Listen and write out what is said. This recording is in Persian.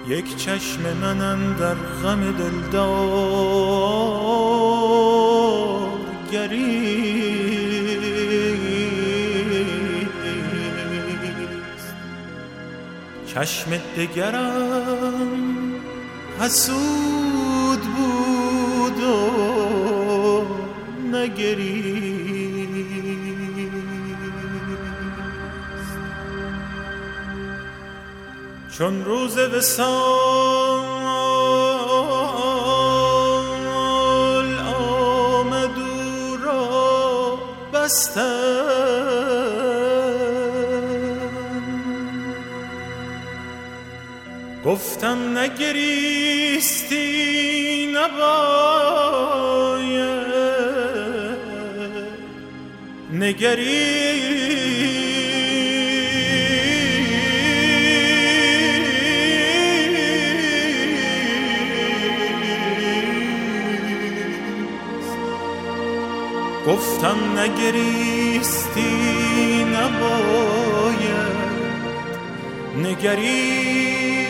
یک چشم من اندر غم دلدار گریست، چشم دگرم حسود بود و نگریست. چون روز وصال آمد او را بستن، گفتم نگریستی نباید نگریست. گفتم نگریستی نباید نگریست.